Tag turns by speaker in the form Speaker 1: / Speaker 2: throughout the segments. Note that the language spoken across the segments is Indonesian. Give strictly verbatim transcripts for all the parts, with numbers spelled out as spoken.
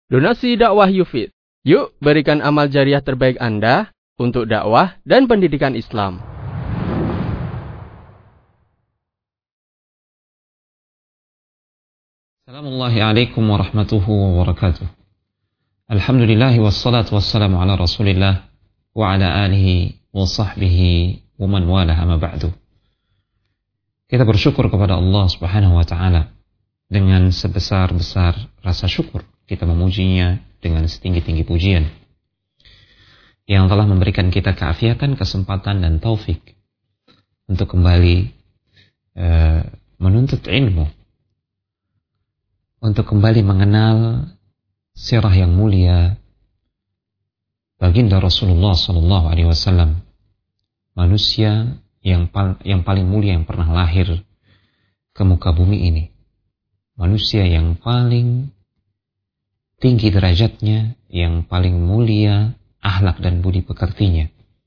Speaker 1: Donasi dakwah Yufid. Yuk berikan amal jariah terbaik Anda untuk dakwah dan pendidikan Islam.
Speaker 2: Assalamualaikum warahmatullahi wabarakatuh. Alhamdulillah wassalatu wassalamu ala Rasulillah wa ala alihi wa sahbihi wa man walah amma ba'du. Kita bersyukur kepada Allah Subhanahu wa taala dengan sebesar-besar rasa syukur. Kita memujinya dengan setinggi-tinggi pujian yang telah memberikan kita keafiatan, kesempatan dan taufik untuk kembali uh, menuntut ilmu, untuk kembali mengenal sirah yang mulia baginda Rasulullah sallallahu alaihi wasallam, manusia yang pal- yang paling mulia yang pernah lahir ke muka bumi ini, manusia yang paling tinggi derajatnya, yang paling mulia akhlak dan budi pekertinya.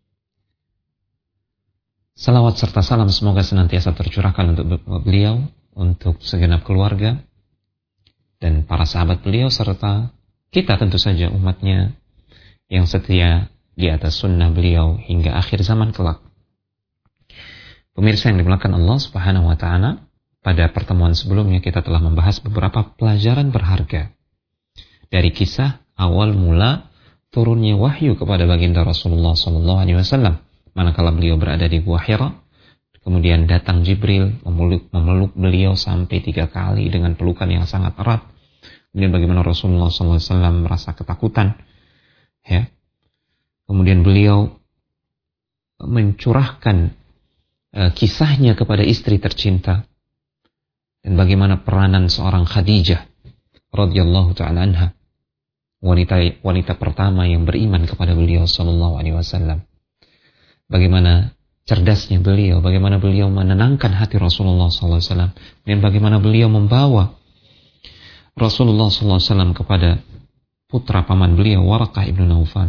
Speaker 2: Salawat serta salam semoga senantiasa tercurahkan untuk beliau, untuk segenap keluarga dan para sahabat beliau, serta kita tentu saja umatnya yang setia di atas sunnah beliau hingga akhir zaman kelak. Pemirsa yang dimuliakan Allah Subhanahu wa taala, pada pertemuan sebelumnya kita telah membahas beberapa pelajaran berharga dari kisah awal mula turunnya wahyu kepada baginda Rasulullah sallallahu alaihi wasallam, manakala beliau berada di Gua Hira. Kemudian datang Jibril memeluk, memeluk beliau sampai tiga kali dengan pelukan yang sangat erat. Kemudian bagaimana Rasulullah sallallahu alaihi wasallam merasa ketakutan, ya. Kemudian beliau mencurahkan uh, kisahnya kepada istri tercinta, dan bagaimana peranan seorang Khadijah radhiyallahu taala anha, wanita wanita pertama yang beriman kepada beliau sallallahu alaihi wasallam. Bagaimana cerdasnya beliau, bagaimana beliau menenangkan hati Rasulullah sallallahu alaihi wasallam, dan bagaimana beliau membawa Rasulullah sallallahu alaihi wasallam kepada putra paman beliau, Waraqah ibnu Naufal,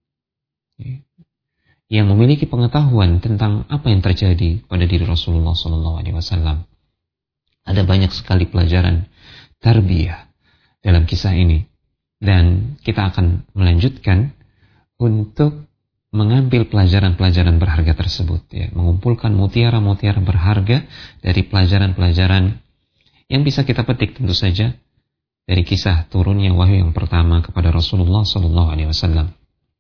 Speaker 2: yang memiliki pengetahuan tentang apa yang terjadi pada diri Rasulullah sallallahu alaihi wasallam. Ada banyak sekali pelajaran tarbiyah dalam kisah ini. Dan kita akan melanjutkan untuk mengambil pelajaran-pelajaran berharga tersebut, ya, mengumpulkan mutiara-mutiara berharga dari pelajaran-pelajaran yang bisa kita petik tentu saja dari kisah turunnya wahyu yang pertama kepada Rasulullah sallallahu alaihi wasallam.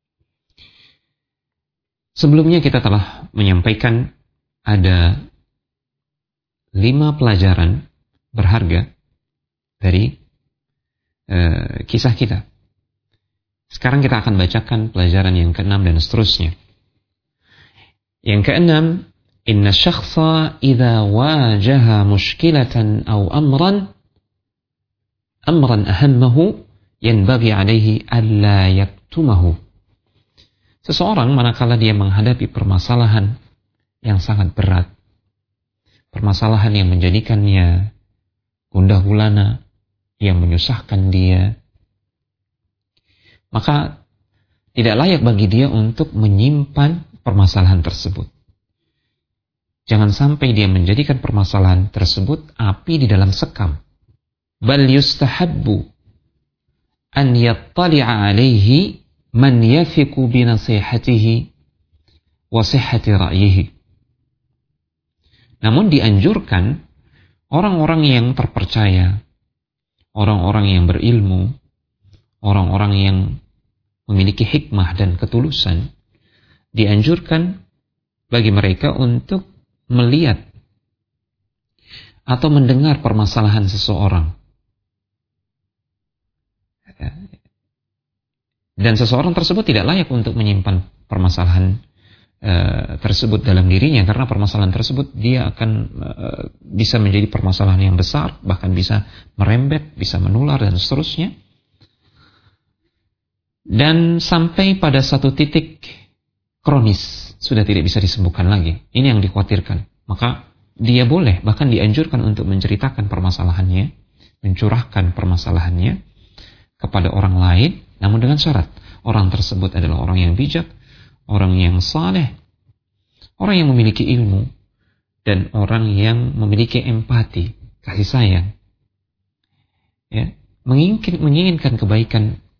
Speaker 2: Sebelumnya kita telah menyampaikan ada lima pelajaran berharga dari Uh, kisah kita. Sekarang kita akan bacakan pelajaran yang keenam dan seterusnya. Yang keenam, inna syakhsa idza wajaha mushkilatan aw amran amran ahammahu yanbaghi alaihi alla yaktumahu. Seseorang manakala dia menghadapi permasalahan yang sangat berat, permasalahan yang menjadikannya gundah gulana, yang menyusahkan dia, maka tidak layak bagi dia untuk menyimpan permasalahan tersebut. Jangan sampai dia menjadikan permasalahan tersebut api di dalam sekam. Bal yustahabbu an yattali'a alaihi man yafiqu bi nasihatihi wa sihhati ra'yihi. Namun dianjurkan orang-orang yang terpercaya, orang-orang yang berilmu, orang-orang yang memiliki hikmah dan ketulusan, dianjurkan bagi mereka untuk melihat atau mendengar permasalahan seseorang. Dan seseorang tersebut tidak layak untuk menyimpan permasalahan uh, tersebut dalam dirinya, karena permasalahan tersebut dia akan uh, bisa menjadi permasalahan yang besar, bahkan bisa merembet, bisa menular dan seterusnya, dan sampai pada satu titik kronis sudah tidak bisa disembuhkan lagi. Ini yang dikhawatirkan. Maka dia boleh, bahkan dianjurkan untuk menceritakan permasalahannya, mencurahkan permasalahannya kepada orang lain, namun dengan syarat orang tersebut adalah orang yang bijak, orang yang saleh, orang yang memiliki ilmu, dan orang yang memiliki empati, kasih sayang, ya, menginginkan, menginginkan kebaikan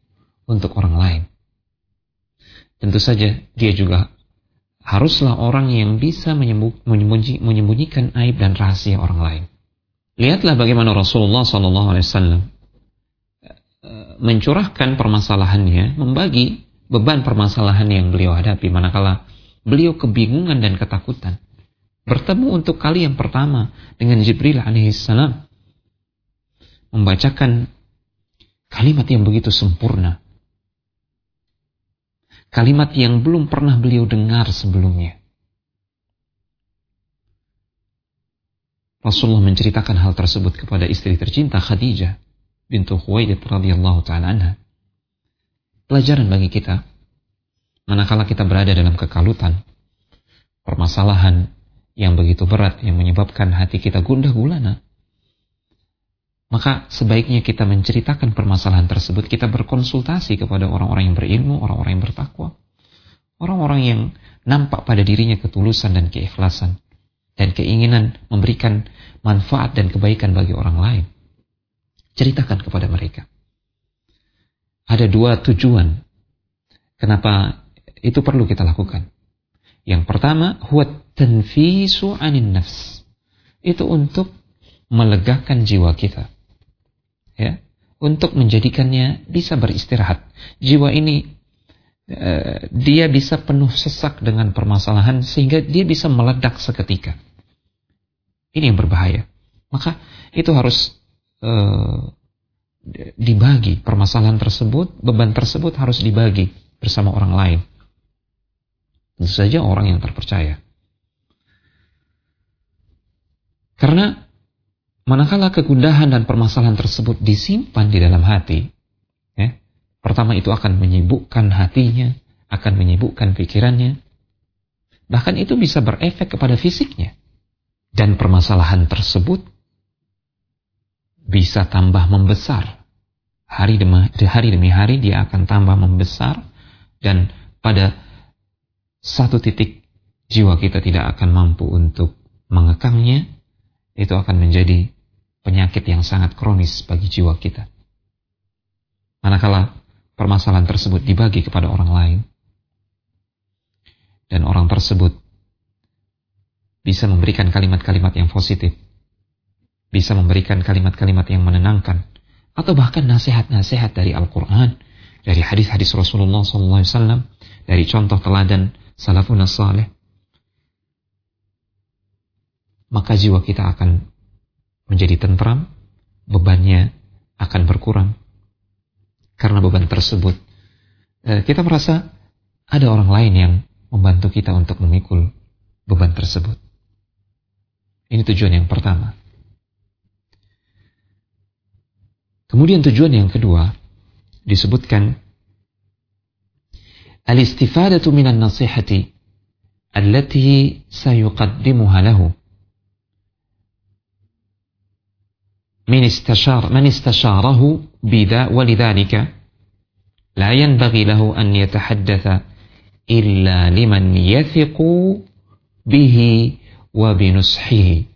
Speaker 2: untuk orang lain. Tentu saja dia juga haruslah orang yang bisa menyembunyi, menyembunyikan aib dan rahasia orang lain. Lihatlah bagaimana Rasulullah shallallahu alaihi wasallam mencurahkan permasalahannya, membagi beban permasalahan yang beliau hadapi manakala beliau kebingungan dan ketakutan. Bertemu untuk kali yang pertama dengan Jibril alaihissalam, membacakan kalimat yang begitu sempurna, kalimat yang belum pernah beliau dengar sebelumnya. Rasulullah menceritakan hal tersebut kepada istri tercinta Khadijah bintu Khuwailid radhiyallahu ta'ala anha. Pelajaran bagi kita, manakala kita berada dalam kekalutan, permasalahan yang begitu berat yang menyebabkan hati kita gundah gulana, maka sebaiknya kita menceritakan permasalahan tersebut, kita berkonsultasi kepada orang-orang yang berilmu, orang-orang yang bertakwa, orang-orang yang nampak pada dirinya ketulusan dan keikhlasan, dan keinginan memberikan manfaat dan kebaikan bagi orang lain. Ceritakan kepada mereka. Ada dua tujuan kenapa itu perlu kita lakukan. Yang pertama, huwa tanfisu 'anin nafs. Itu untuk melegakan jiwa kita. Ya, untuk menjadikannya bisa beristirahat. Jiwa ini uh, dia bisa penuh sesak dengan permasalahan sehingga dia bisa meledak seketika. Ini yang berbahaya. Maka itu harus uh, dibagi permasalahan tersebut, beban tersebut harus dibagi bersama orang lain. Tentu saja orang yang terpercaya. Karena manakala kegundahan dan permasalahan tersebut disimpan di dalam hati, ya, pertama itu akan menyibukkan hatinya, akan menyibukkan pikirannya, bahkan itu bisa berefek kepada fisiknya. Dan permasalahan tersebut bisa tambah membesar. Hari demi hari, demi hari dia akan tambah membesar, dan pada satu titik jiwa kita tidak akan mampu untuk mengekamnya. Itu akan menjadi penyakit yang sangat kronis bagi jiwa kita. Manakala permasalahan tersebut dibagi kepada orang lain, dan orang tersebut bisa memberikan kalimat-kalimat yang positif, bisa memberikan kalimat-kalimat yang menenangkan, atau bahkan nasihat-nasihat dari Al-Quran, dari hadis-hadis Rasulullah shallallahu alaihi wasallam, dari contoh teladan salafun as-salih, maka jiwa kita akan menjadi tentram, bebannya akan berkurang. Karena beban tersebut, kita merasa ada orang lain yang membantu kita untuk memikul beban tersebut. Ini tujuan yang pertama. Kemudian tujuan yang kedua disebutkan al-istifadatu minan nasihati allati sayuqaddimuha lahu min istashar man istasharahu bidha walidhalika la yanbaghi lahu an yatahaddatha illa liman yathiqu bihi wa binushihi.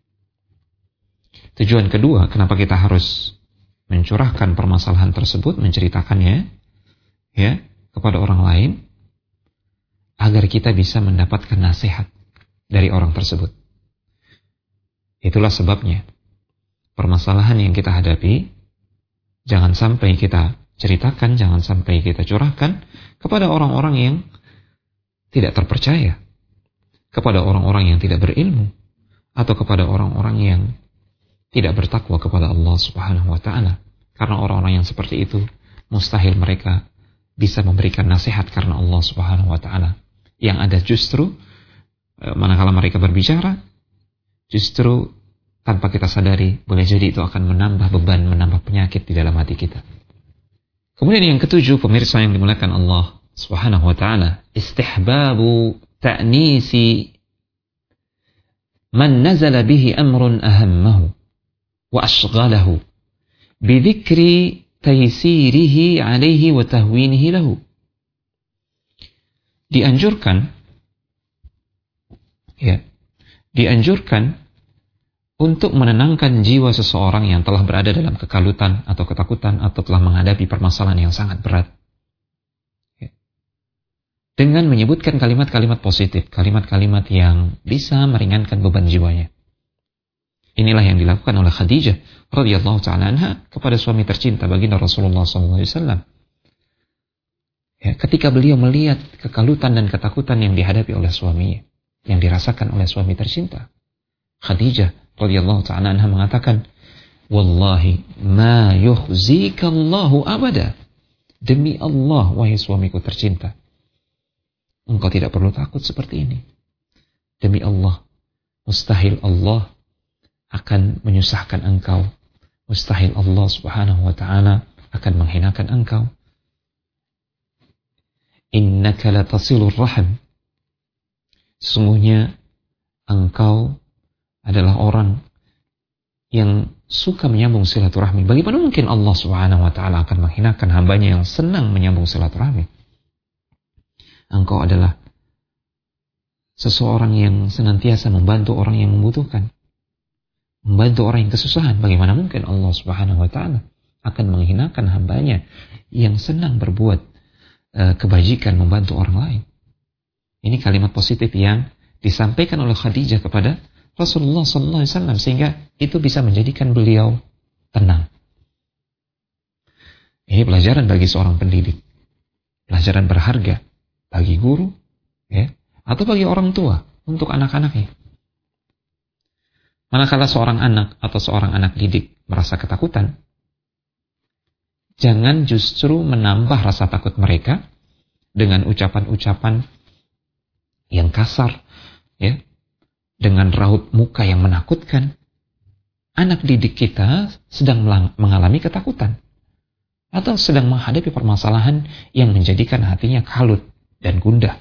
Speaker 2: Tujuan kedua kenapa kita harus mencurahkan permasalahan tersebut, menceritakannya ya kepada orang lain, agar kita bisa mendapatkan nasihat dari orang tersebut. Itulah sebabnya permasalahan yang kita hadapi jangan sampai kita ceritakan, jangan sampai kita curahkan kepada orang-orang yang tidak terpercaya, kepada orang-orang yang tidak berilmu, atau kepada orang-orang yang tidak bertakwa kepada Allah Subhanahu wa ta'ala. Karena orang-orang yang seperti itu mustahil mereka bisa memberikan nasihat karena Allah Subhanahu wa ta'ala. Yang ada justru manakala mereka berbicara, justru tanpa kita sadari boleh jadi itu akan menambah beban, menambah penyakit di dalam hati kita. Kemudian yang ketujuh, pemirsa yang dimuliakan Allah Subhanahu wa ta'ala, istihbabu ta'nisi man nazala bihi amrun ahammahu wa ashghalahu bidhikri taysirihi alaihi wa tahwinihi lahu. Dianjurkan ya, dianjurkan untuk menenangkan jiwa seseorang yang telah berada dalam kekalutan atau ketakutan atau telah menghadapi permasalahan yang sangat berat. dengan menyebutkan kalimat-kalimat positif, kalimat-kalimat yang bisa meringankan beban jiwanya. Inilah yang dilakukan oleh Khadijah radhiyallahu ta'ala anha kepada suami tercinta baginda Rasulullah sallallahu alaihi wasallam. Ya, ketika beliau melihat kekalutan dan ketakutan yang dihadapi oleh suaminya, yang dirasakan oleh suami tercinta, Khadijah radhiyallahu ta'ala anha mengatakan, "Wallahi ma yukhzika Allahu abada." Demi Allah, wahai suamiku tercinta, engkau tidak perlu takut seperti ini. Demi Allah, mustahil Allah akan menyusahkan engkau. Mustahil Allah subhanahu wa ta'ala akan menghinakan engkau. Innaka latasilur rahim. Sesungguhnya engkau adalah orang yang suka menyambung silaturahmi. Bagaimana mungkin Allah subhanahu wa ta'ala akan menghinakan hambanya yang senang menyambung silaturahmi? Engkau adalah seseorang yang senantiasa membantu orang yang membutuhkan, membantu orang yang kesusahan. Bagaimana mungkin Allah subhanahu wa ta'ala akan menghinakan hambanya yang senang berbuat uh, kebajikan, membantu orang lain? Ini kalimat positif yang disampaikan oleh Khadijah kepada Rasulullah sallallahu alaihi wasallam, sehingga itu bisa menjadikan beliau tenang. Ini pelajaran bagi seorang pendidik, pelajaran berharga bagi guru, ya, atau bagi orang tua untuk anak-anaknya. Manakala seorang anak atau seorang anak didik merasa ketakutan, jangan justru menambah rasa takut mereka dengan ucapan-ucapan yang kasar, ya, dengan raut muka yang menakutkan. Anak didik kita sedang mengalami ketakutan atau sedang menghadapi permasalahan yang menjadikan hatinya kalut dan gundah.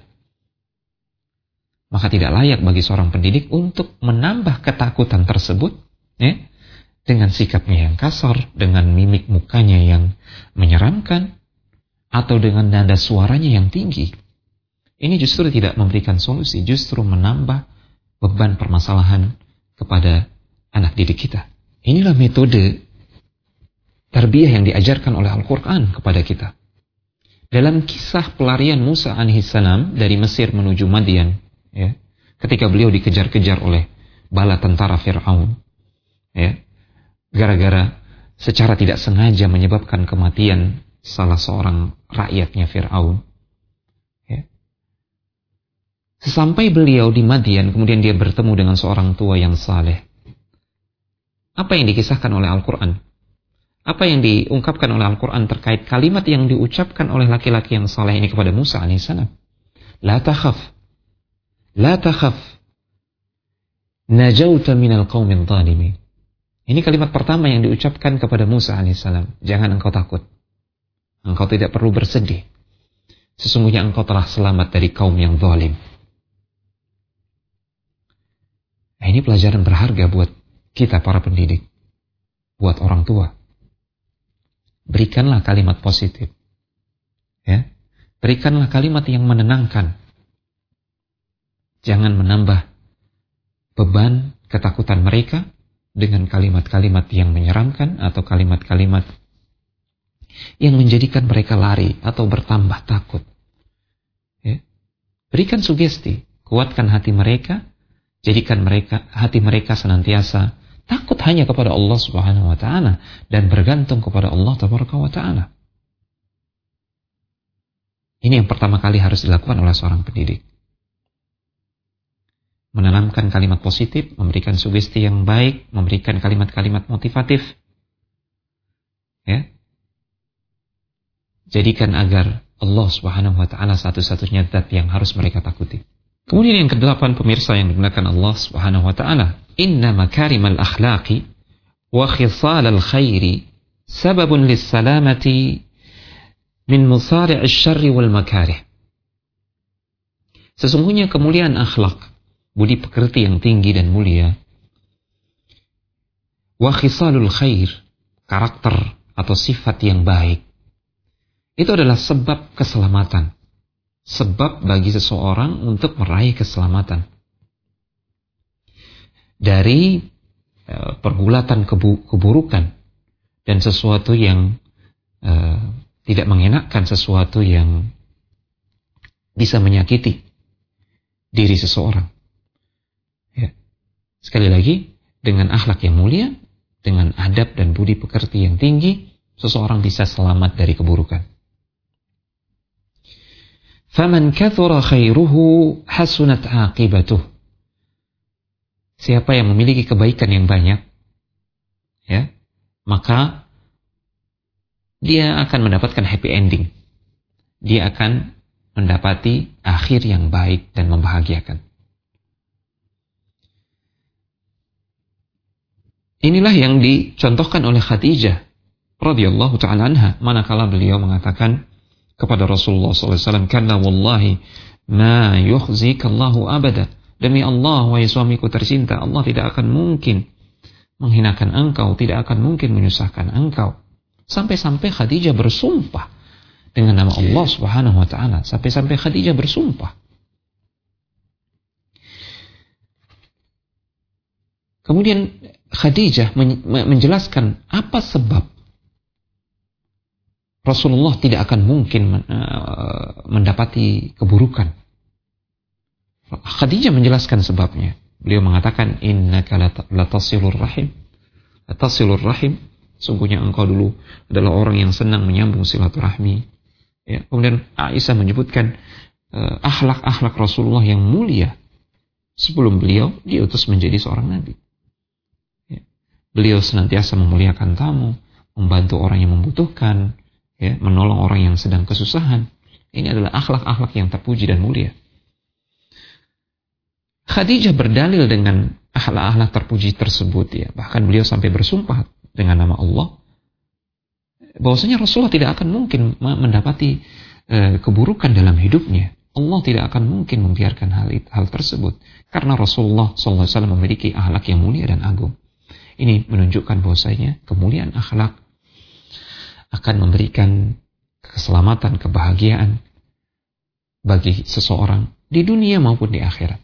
Speaker 2: Maka tidak layak bagi seorang pendidik untuk menambah ketakutan tersebut, ya, dengan sikapnya yang kasar, dengan mimik mukanya yang menyeramkan, atau dengan nada suaranya yang tinggi. Ini justru tidak memberikan solusi, justru menambah beban permasalahan kepada anak didik kita. Inilah metode tarbiyah yang diajarkan oleh Al-Quran kepada kita. Dalam kisah pelarian Musa alaihissalam dari Mesir menuju Madian, ya, ketika beliau dikejar-kejar oleh bala tentara Fir'aun, ya, gara-gara secara tidak sengaja menyebabkan kematian salah seorang rakyatnya Fir'aun. Ya. Sesampai beliau di Madian, kemudian dia bertemu dengan seorang tua yang saleh. Apa yang dikisahkan oleh Al-Quran? Apa yang diungkapkan oleh Al-Quran terkait kalimat yang diucapkan oleh laki-laki yang saleh ini kepada Musa alaihissalam? La takhaf, la takhaf, najauta minal qawmin zalimin. Ini kalimat pertama yang diucapkan kepada Musa alaihissalam. Jangan engkau takut, engkau tidak perlu bersedih. Sesungguhnya engkau telah selamat dari kaum yang zalim. Nah, ini pelajaran berharga buat kita para pendidik, buat orang tua. Berikanlah kalimat positif, ya. Berikanlah kalimat yang menenangkan. Jangan menambah beban ketakutan mereka dengan kalimat-kalimat yang menyeramkan atau kalimat-kalimat yang menjadikan mereka lari atau bertambah takut. Ya. Berikan sugesti, kuatkan hati mereka, jadikan mereka hati mereka senantiasa takut hanya kepada Allah Subhanahu wa taala dan bergantung kepada Allah Tabaraka wa taala. Ini yang pertama kali harus dilakukan oleh seorang pendidik. Menanamkan kalimat positif, memberikan sugesti yang baik, memberikan kalimat-kalimat motivatif. Ya. Jadikan agar Allah Subhanahu wa taala satu-satunya zat yang harus mereka takuti. Kemudian yang kedelapan, pemirsa yang dimuliakan Allah Subhanahu wa taala, inna makarimal akhlaqi wa khisalal khairi sababun lis-salamati min musari'is syarri wal makarih. Sesungguhnya kemuliaan akhlak, budi pekerti yang tinggi dan mulia, wa khisalul khair, karakter atau sifat yang baik, itu adalah sebab keselamatan, sebab bagi seseorang untuk meraih keselamatan dari uh, pergulatan kebu- keburukan dan sesuatu yang uh, tidak mengenakkan, sesuatu yang bisa menyakiti diri seseorang. Ya. Sekali lagi, dengan akhlak yang mulia, dengan adab dan budi pekerti yang tinggi, seseorang bisa selamat dari keburukan. Faman kathura khairuhu hasunat aqibatuh. Siapa yang memiliki kebaikan yang banyak, ya, maka dia akan mendapatkan happy ending. Dia akan mendapati akhir yang baik dan membahagiakan. Inilah yang dicontohkan oleh Khadijah radhiyallahu ta'ala anha, manakala beliau mengatakan kepada Rasulullah sallallahu alaihi wasallam, "Kana wallahi ma yukhzika Allahu abada." Demi Allah, wahai suamiku tercinta, Allah tidak akan mungkin menghinakan engkau, tidak akan mungkin menyusahkan engkau. Sampai-sampai Khadijah bersumpah dengan nama Allah Subhanahu wa taala. Sampai-sampai Khadijah bersumpah. Kemudian Khadijah menjelaskan apa sebab Rasulullah tidak akan mungkin mendapati keburukan. Khadijah menjelaskan sebabnya. Beliau mengatakan, innaka latasilur rahim. Latasilur rahim. Sungguhnya engkau dulu adalah orang yang senang menyambung silaturahmi. Ya. Kemudian Aisyah menyebutkan uh, akhlak-akhlak Rasulullah yang mulia. Sebelum beliau diutus menjadi seorang nabi. Ya. Beliau senantiasa memuliakan tamu, membantu orang yang membutuhkan, ya, menolong orang yang sedang kesusahan. Ini adalah akhlak-akhlak yang terpuji dan mulia. Khadijah berdalil dengan akhlak-akhlak terpuji tersebut, ya. Bahkan beliau sampai bersumpah dengan nama Allah bahwasanya Rasulullah tidak akan mungkin mendapati e, keburukan dalam hidupnya. Allah tidak akan mungkin membiarkan hal hal tersebut karena Rasulullah sallallahu alaihi wasallam memiliki akhlak yang mulia dan agung. Ini menunjukkan bahwasanya kemuliaan akhlak akan memberikan keselamatan, kebahagiaan bagi seseorang di dunia maupun di akhirat.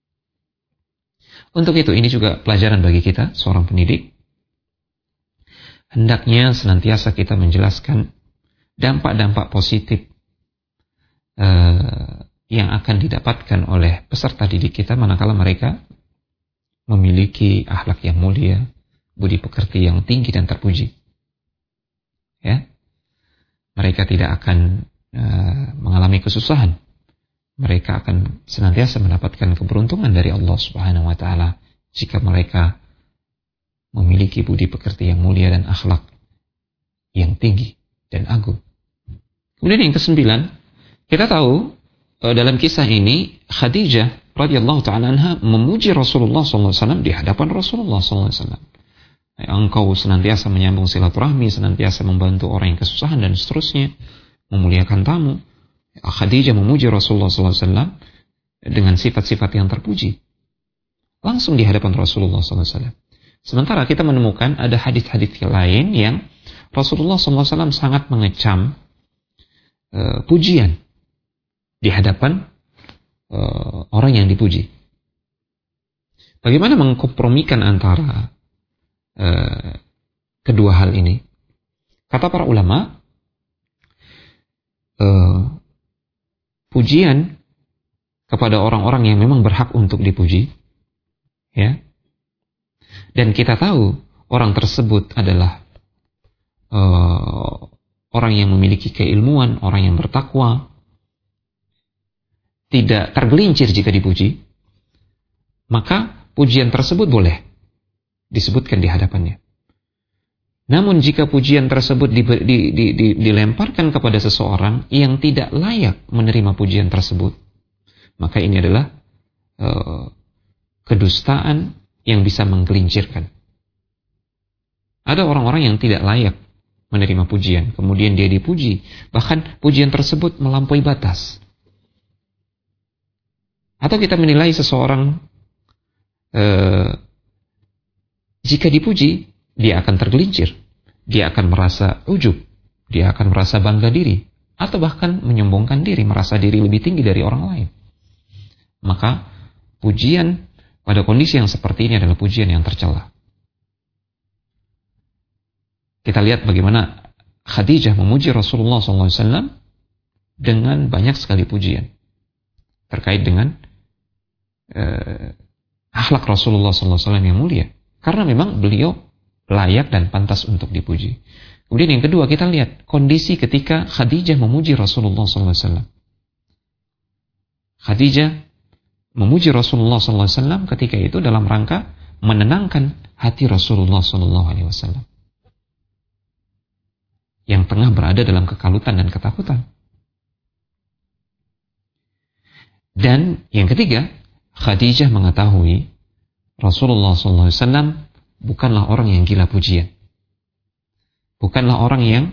Speaker 2: Untuk itu, ini juga pelajaran bagi kita, seorang pendidik. Hendaknya senantiasa kita menjelaskan dampak-dampak positif uh, yang akan didapatkan oleh peserta didik kita manakala mereka memiliki akhlak yang mulia, budi pekerti yang tinggi dan terpuji. Ya, mereka tidak akan uh, mengalami kesusahan. Mereka akan senantiasa mendapatkan keberuntungan dari Allah Subhanahu wa taala jika mereka memiliki budi pekerti yang mulia dan akhlak yang tinggi dan agung. Kemudian yang kesembilan, kita tahu dalam kisah ini Khadijah radhiyallahu taala anha memuji Rasulullah sallallahu alaihi wasallam di hadapan Rasulullah sallallahu alaihi wasallam. Engkau senantiasa menyambung silaturahmi, senantiasa membantu orang yang kesusahan dan seterusnya, memuliakan tamu. Khadijah memuji Rasulullah sallallahu alaihi wasallam dengan sifat-sifat yang terpuji langsung di hadapan Rasulullah sallallahu alaihi wasallam. Sementara kita menemukan ada hadis-hadis lain yang Rasulullah sallallahu alaihi wasallam sangat mengecam uh, pujian di hadapan uh, orang yang dipuji. Bagaimana mengkompromikan antara uh, kedua hal ini? Kata para ulama, uh, pujian kepada orang-orang yang memang berhak untuk dipuji, ya. Dan kita tahu orang tersebut adalah uh, orang yang memiliki keilmuan, orang yang bertakwa, tidak tergelincir jika dipuji, maka pujian tersebut boleh disebutkan di hadapannya. Namun jika pujian tersebut di, di, di, di, dilemparkan kepada seseorang yang tidak layak menerima pujian tersebut, maka ini adalah uh, kedustaan yang bisa menggelincirkan. Ada orang-orang yang tidak layak menerima pujian, kemudian dia dipuji, bahkan pujian tersebut melampaui batas. Atau kita menilai seseorang uh, jika dipuji, dia akan tergelincir, dia akan merasa ujub, dia akan merasa bangga diri, atau bahkan menyombongkan diri, merasa diri lebih tinggi dari orang lain. Maka pujian pada kondisi yang seperti ini adalah pujian yang tercela. Kita lihat bagaimana Khadijah memuji Rasulullah sallallahu alaihi wasallam dengan banyak sekali pujian. terkait dengan uh, akhlak Rasulullah sallallahu alaihi wasallam yang mulia. Karena memang beliau layak dan pantas untuk dipuji. Kemudian yang kedua, kita lihat kondisi ketika Khadijah memuji Rasulullah sallallahu alaihi wasallam. Khadijah memuji Rasulullah sallallahu alaihi wasallam ketika itu dalam rangka menenangkan hati Rasulullah sallallahu alaihi wasallam yang tengah berada dalam kekalutan dan ketakutan. Dan yang ketiga, Khadijah mengetahui Rasulullah sallallahu alaihi wasallam bukanlah orang yang gila pujian. Bukanlah orang yang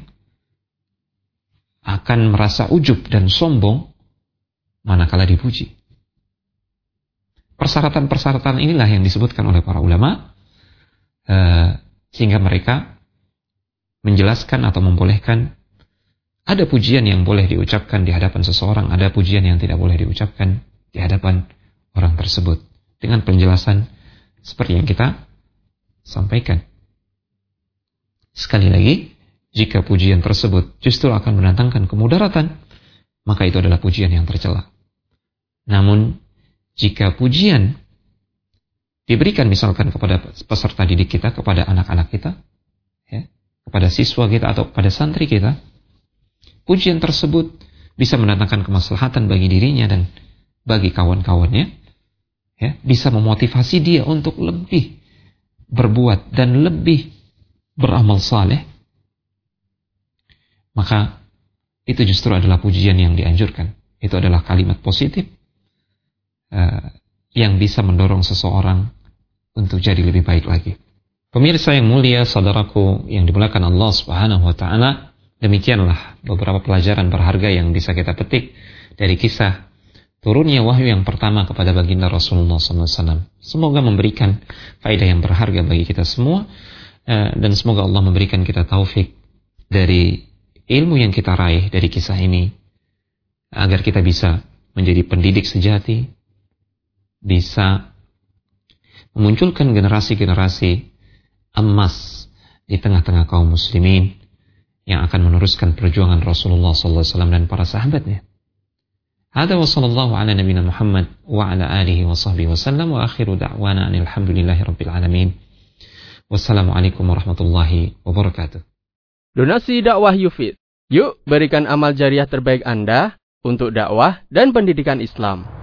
Speaker 2: akan merasa ujub dan sombong manakala dipuji. Persyaratan-persyaratan inilah yang disebutkan oleh para ulama uh, sehingga mereka menjelaskan atau membolehkan ada pujian yang boleh diucapkan di hadapan seseorang, ada pujian yang tidak boleh diucapkan di hadapan orang tersebut dengan penjelasan seperti yang kita sampaikan. Sekali lagi, jika pujian tersebut justru akan mendatangkan kemudaratan, maka itu adalah pujian yang tercela. Namun, jika pujian diberikan misalkan kepada peserta didik kita, kepada anak-anak kita, ya, kepada siswa kita atau kepada santri kita, pujian tersebut bisa mendatangkan kemaslahatan bagi dirinya dan bagi kawan-kawannya, ya, bisa memotivasi dia untuk lebih berbuat dan lebih beramal saleh, maka itu justru adalah pujian yang dianjurkan. Itu adalah kalimat positif uh, yang bisa mendorong seseorang untuk jadi lebih baik lagi. Pemirsa yang mulia, saudaraku yang dimuliakan Allah Subhanahu wa taala, demikianlah beberapa pelajaran berharga yang bisa kita petik dari kisah turunnya wahyu yang pertama kepada baginda Rasulullah sallallahu alaihi wasallam. Semoga memberikan faedah yang berharga bagi kita semua, dan semoga Allah memberikan kita taufik dari ilmu yang kita raih dari kisah ini, agar kita bisa menjadi pendidik sejati, bisa memunculkan generasi-generasi emas di tengah-tengah kaum muslimin yang akan meneruskan perjuangan Rasulullah sallallahu alaihi wasallam dan para sahabatnya. Hada wa sallallahu ala nabiyina Muhammad wa ala alihi wa sahbihi wasallam wa akhiru da'wana alhamdulillahi rabbil alamin. Wassalamualaikum warahmatullahi wabarakatuh.
Speaker 1: Donasi dakwah Yufid. Yuk berikan amal jariah terbaik Anda untuk dakwah dan pendidikan Islam.